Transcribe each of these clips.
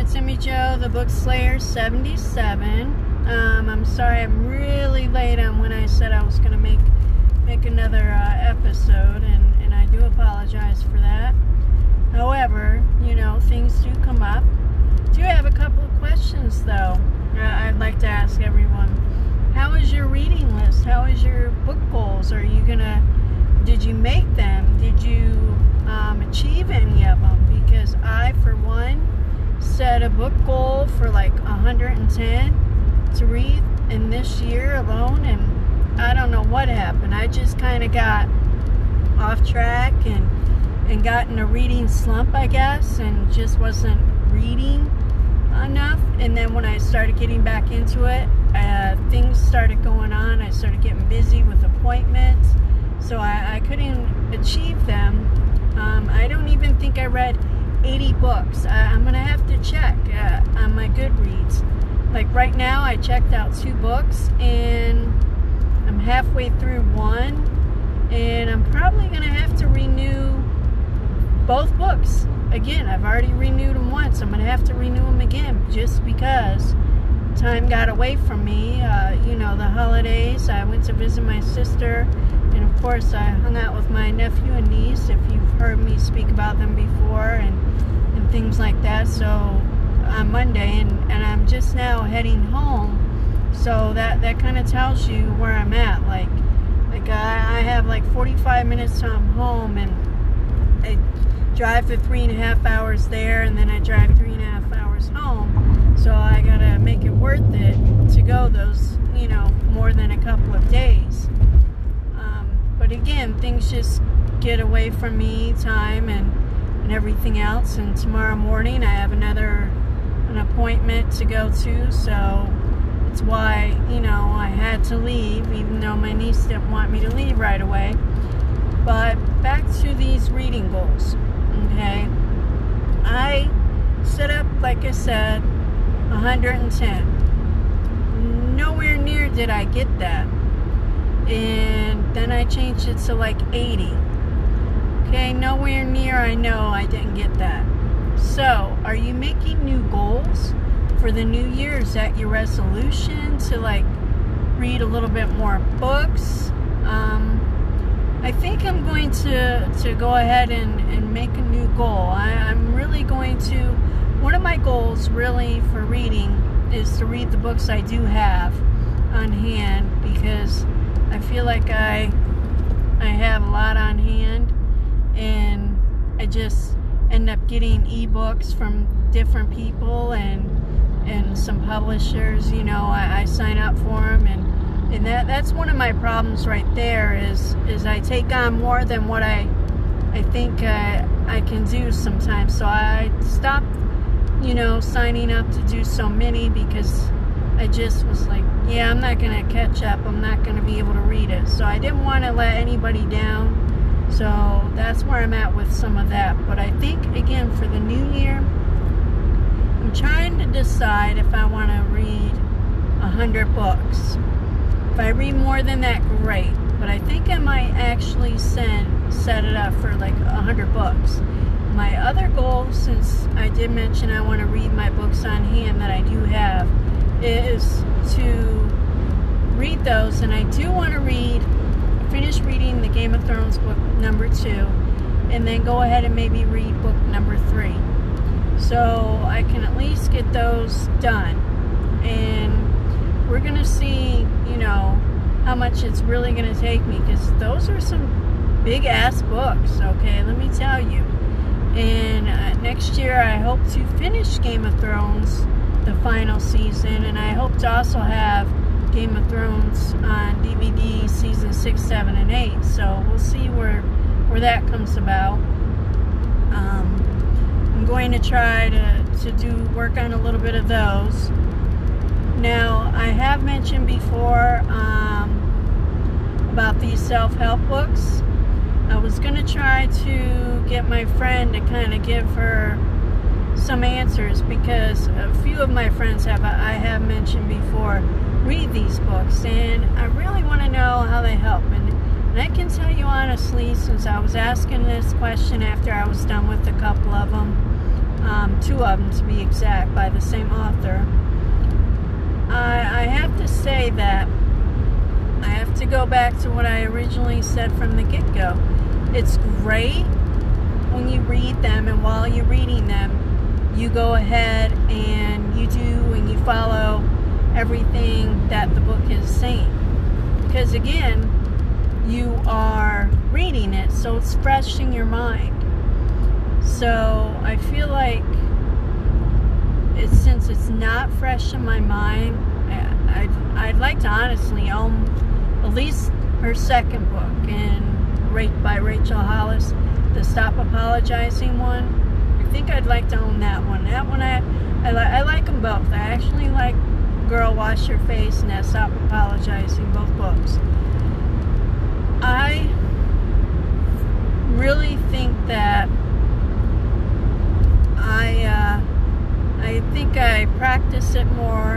it's Emmy Jo, the Book Slayer 77. I'm sorry I'm really late on when I said I was going to make another episode, and I do apologize for that. However, you know, things do come up. Do have a couple of questions, though, I'd like to ask everyone. How is your reading list? How is your book goals? Did you make them? Did you achieve any of them? Because I, for one, set a book goal for like 110 to read in this year alone, and I don't know what happened. I just kind of got off track and got in a reading slump, I guess, and just wasn't reading enough. And then when I started getting back into it, things started going on. I started getting busy with appointments, so I couldn't achieve them. I don't even think I read 80 books. I'm gonna have to check on my Goodreads. Like right now, I checked out 2 books, and I'm halfway through one, and I'm probably gonna have to renew both books again. I've already renewed them once. I'm gonna have to renew them again just because time got away from me. You know, the holidays, I went to visit my sister, and of course I hung out with my nephew and niece, if you've heard me speak about them before, and things like that. So on Monday, and I'm just now heading home, so that kind of tells you where I'm at. Like I have like 45 minutes till I'm home, and I drive for 3.5 hours there, and then I drive 3.5 hours home. So I gotta make it worth it to go those, you know, more than a couple of days. But again, things just get away from me, time and everything else. And tomorrow morning I have an appointment to go to, so it's why, you know, I had to leave, even though my niece didn't want me to leave right away. But back to these reading goals, okay? I set up, like I said, 110. Nowhere near did I get that. And then I changed it to like 80. Okay, nowhere near. I know I didn't get that. So, are you making new goals for the new year? Is that your resolution to like read a little bit more books? I think I'm going to go ahead and make a new goal. I'm really going to, one of my goals really for reading is to read the books I do have on hand, because I feel like I have a lot on hand, and I just end up getting ebooks from different people and some publishers. You know, I sign up for them, and that's one of my problems right there is I take on more than what I think I can do sometimes. So I stopped, you know, signing up to do so many, because I just was like, yeah, I'm not going to catch up. I'm not going to be able to read it. So I didn't want to let anybody down. So that's where I'm at with some of that. But I think, again, for the new year, I'm trying to decide if I want to read 100 books. If I read more than that, great. But I think I might actually set it up for like 100 books. My other goal, since I did mention I want to read my books on hand that I do have, is to read those. And I do want to finish reading the Game of Thrones book number 2, and then go ahead and maybe read book number 3. So I can at least get those done. And we're going to see, you know, how much it's really going to take me, because those are some big ass books, okay, let me tell you. And next year I hope to finish Game of Thrones, the final season, and I hope to also have Game of Thrones on DVD season 6, 7, and 8. So we'll see where that comes about. I'm going to try to work on a little bit of those. Now, I have mentioned before about these self-help books. I was going to try to get my friend to kind of give her some answers, because a few of my friends I have mentioned before, read these books, and I really want to know how they help. And I can tell you honestly, since I was asking this question after I was done with a couple of them, 2 2 of them to be exact, by the same author. I have to say that I have to go back to what I originally said from the get-go. It's great when you read them, and while you're reading them, you go ahead and you do and you follow everything that the book is saying. Because again, you are reading it, so it's fresh in your mind. So I feel like since it's not fresh in my mind, I'd like to honestly own at least her second book, by Rachel Hollis, the Stop Apologizing one. I think I'd like to own that one. That one I like them both. I actually like Girl Wash Your Face and that Stop Apologizing, both books. I really think that I think I practiced it more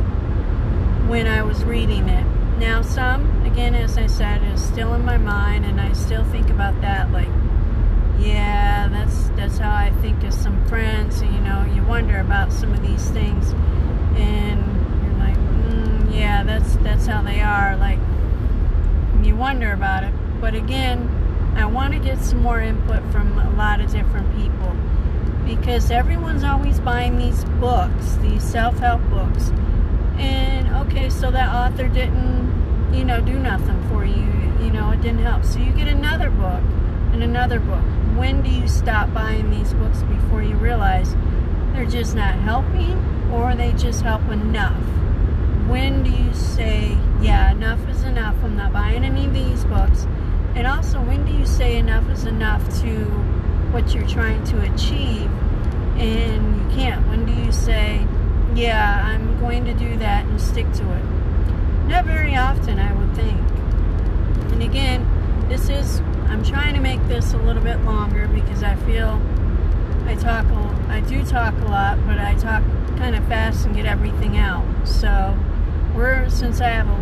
when I was reading it. Now some, again, as I said, is still in my mind, and I still think about that, like, yeah, that's how I think of some friends. You know, you wonder about some of these things, and you're like, yeah, that's how they are. Like, you wonder about it. But again, I want to get some more input from a lot of different people, because everyone's always buying these books, these self-help books, and okay, so that author didn't, you know, do nothing for you. You know, it didn't help. So you get another book and another book. When do you stop buying these books before you realize they're just not helping, or they just help enough? When do you say, yeah, enough is enough, I'm not buying any of these books? And also, when do you say enough is enough to what you're trying to achieve, and you can't? When do you say, yeah, I'm going to do that and stick to it? Not very often, I would think. And again, I'm trying to make this a little bit longer, because I feel I do talk a lot, but I talk kind of fast and get everything out. So since I have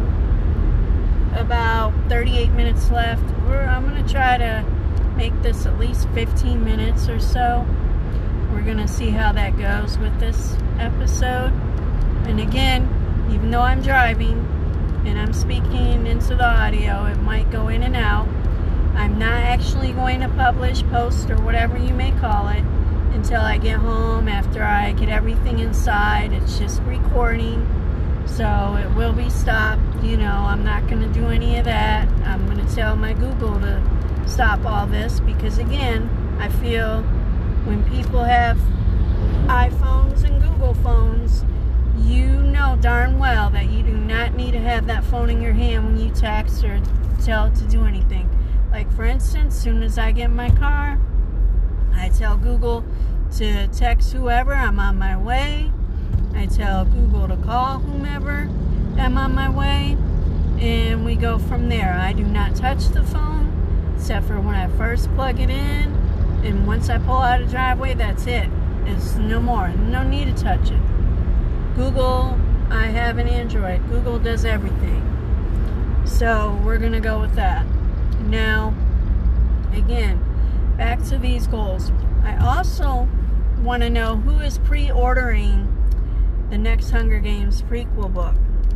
about 38 minutes left, I'm going to try to make this at least 15 minutes or so. We're going to see how that goes with this episode. And again, even though I'm driving and I'm speaking into the audio, it might go in and out. I'm not actually going to post, or whatever you may call it, until I get home, after I get everything inside. It's just recording, so it will be stopped. You know, I'm not going to do any of that. I'm going to tell my Google to stop all this, because again, I feel when people have iPhones and Google phones, you know darn well that you do not need to have that phone in your hand when you text or tell it to do anything. Like, for instance, as soon as I get in my car, I tell Google to text whoever, I'm on my way. I tell Google to call whomever, I'm on my way, and we go from there. I do not touch the phone, except for when I first plug it in, and once I pull out of the driveway, that's it. It's no more. No need to touch it. Google, I have an Android. Google does everything. So we're going to go with that. Now, again, back to these goals. I also want to know who is pre-ordering the next Hunger Games prequel book.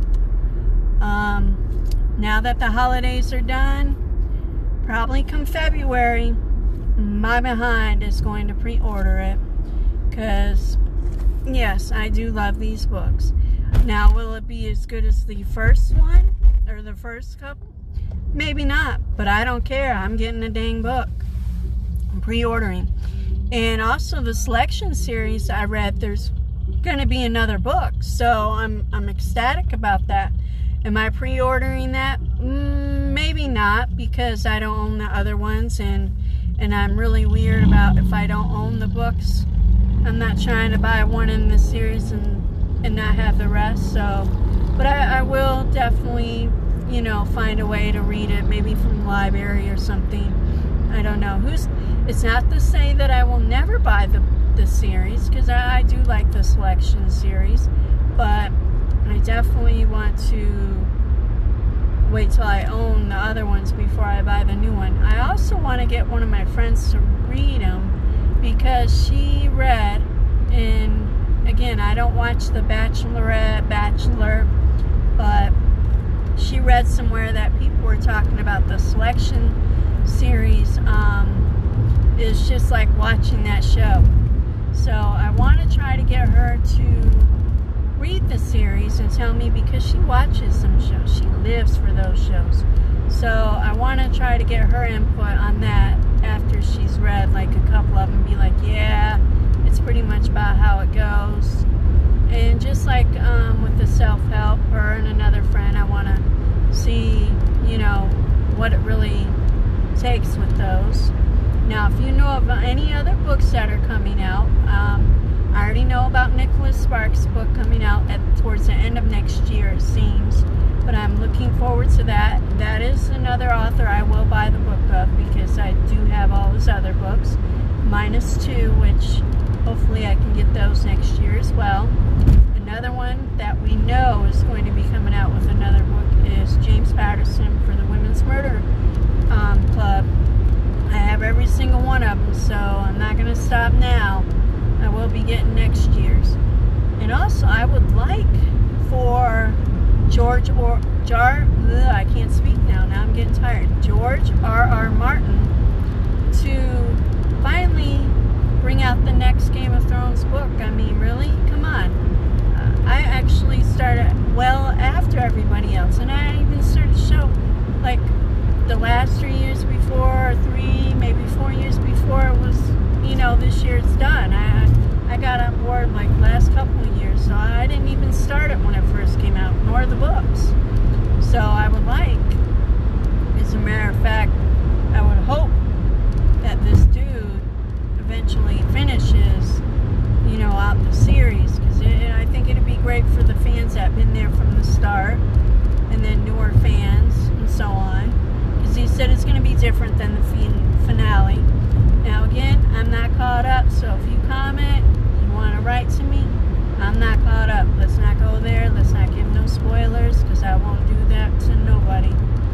Now that the holidays are done, probably come February, my behind is going to pre-order it, because yes, I do love these books. Now, will it be as good as the first one, or the first couple? Maybe not, but I don't care. I'm getting a dang book. I'm pre-ordering. And also the selection series I read, there's going to be another book, so I'm ecstatic about that. Am I pre-ordering that? Maybe not, because I don't own the other ones, and I'm really weird about if I don't own the books. I'm not trying to buy one in the series and not have the rest. So, but I will definitely, you know, find a way to read it, maybe from the library or something. I don't know. It's not to say that I will never buy the series, because I do like the selection series, but I definitely want to wait till I own the other ones before I buy the new one. I also want to get one of my friends to read them, because she read, and don't watch The Bachelorette, Bachelor, but she read somewhere that people were talking about the Selection series is just like watching that show. So I want to try to get her to read the series and tell me, because she watches some shows. She lives for those shows. So I want to try to get her input on that after she's read like a couple of them, be like, yeah, it's pretty much about how it goes. And just like with the self-help, her and another friend, I want to see, you know, what it really takes with those. Now, if you know of any other books that are coming out, I already know about Nicholas Sparks' book coming out towards the end of next year, it seems. But I'm looking forward to that. That is another author I will buy the book of, because I do have all his other books, minus 2, which hopefully I can get those next year as well. Another one that we know is going to be coming out with another book is James Patterson for the Women's Murder Club. I have every single one of them, so I'm not going to stop now. I will be getting next year's. And also, I would like for I can't speak now I'm getting tired. George R.R. Martin to finally bring out the next Game of Thrones book. I mean, really? Come on. I actually started well after everybody else, and I even started the show like the last 3 years before, or 3, maybe 4 years before it was, you know, this year it's done. I got on board like last couple of years, so I didn't even start it when it first came out, nor the books. So I would like, as a matter of fact, I would hope that this dude eventually finishes, you know, out the series, because I think it'd be great for the fans that have been there from the start, and then newer fans, and so on, because he said it's going to be different than the finale. Now again, I'm not caught up, so if you comment, you want to write to me, I'm not caught up. Let's not go there. Let's not give no spoilers, because I won't do that to nobody.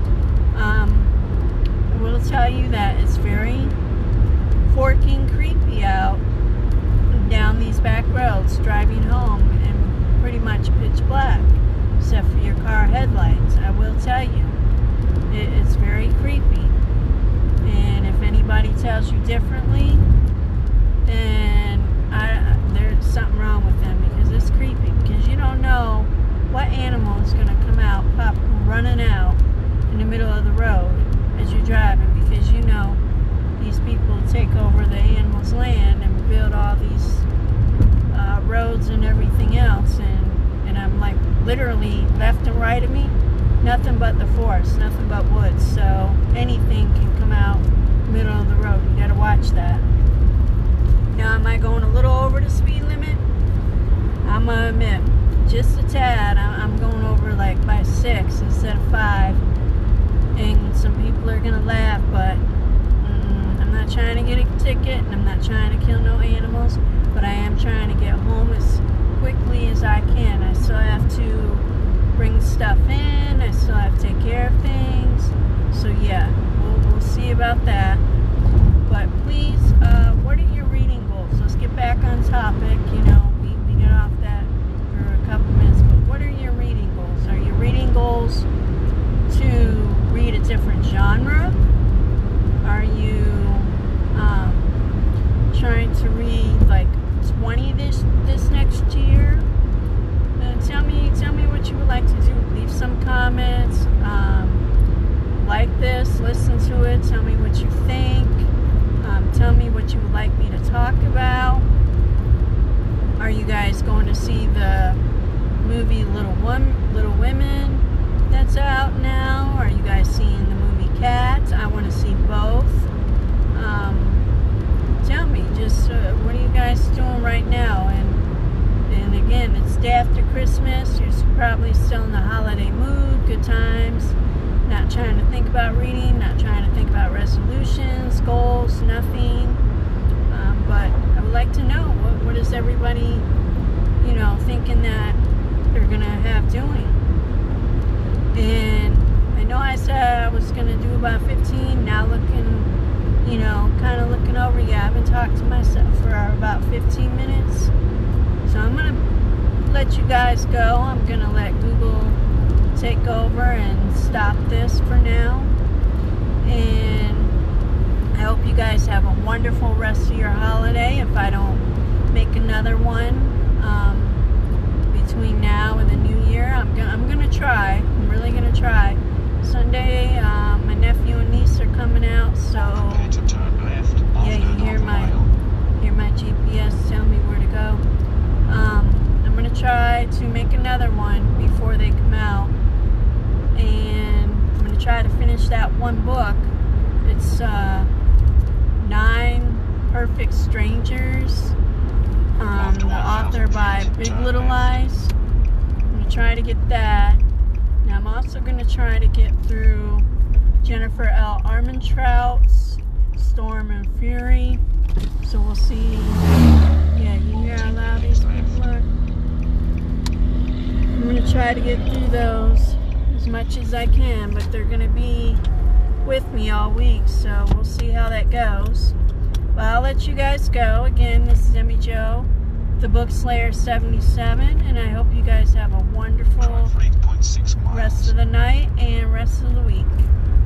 I will tell you that it's very forking creepy out down these back roads, driving home in pretty much pitch black, except for your car headlights. I will tell you, it's very creepy. And if anybody tells you differently, then there's something wrong with them, because it's creepy, because you don't know what animal is going to come out, pop running out in the middle of the road as you're driving, because you know these people take over the animal's land and build all these roads and everything else, and I'm like literally left and right of me, nothing but the forest, nothing but woods, so anything can come out middle of the road. You gotta watch that. Now, am I going a little over the speed limit? I'm gonna admit, just a tad. I'm going over like by 6 instead of 5, and some people are gonna laugh, but I'm not trying to get a ticket, and I'm not trying to kill no animals, but I am trying to get home as quickly as I can. I still have to bring stuff in, I still have to take care of things, so yeah, we'll see about that. But please, what are your reading goals? Let's get back on topic. You know, we got off that for a couple minutes, but what are your reading goals? Are your reading goals to read a different genre? Are you trying to read like 20 this next year? Tell me what you would like to do. Leave some comments. Like this, listen to it. Tell me what you think. Tell me what you would like me to talk about. Are you guys going to see the movie Little Women that's out now? Are you guys seeing the movie Cats? I want to see both. Tell me, just what are you guys doing right now? And again, it's day after Christmas. You're probably still in the holiday mood, good times. Not trying to think about reading, not trying to think about resolutions, goals, nothing. But I would like to know, what is everybody, you know, thinking that they're going to have doing? And I know I said I was going to do about 15, now looking, you know, kind of looking over, yeah, I've been talking to myself for about 15 minutes. So I'm going to let you guys go. I'm going to let Google take over and stop this for now. And I hope you guys have a wonderful rest of your holiday. If I don't make another one between now and the new year, I'm gonna try. I'm really gonna try. Sunday, my nephew and niece are coming out, so yeah, you hear my GPS tell me where to go. I'm gonna try to make another one before they come out, and I'm gonna try to finish that one book. It's 9 Perfect Strangers. The author by Big Little Lies. I'm going to try to get that. Now I'm also going to try to get through Jennifer L. Armentrout's Storm and Fury. So we'll see. Yeah, you hear how loud these people are? I'm going to try to get through those as much as I can, but they're going to be with me all week, so we'll see how that goes. Well, I'll let you guys go. Again, this is Emmy Jo, the Book Slayer 77, and I hope you guys have a wonderful rest of the night and rest of the week.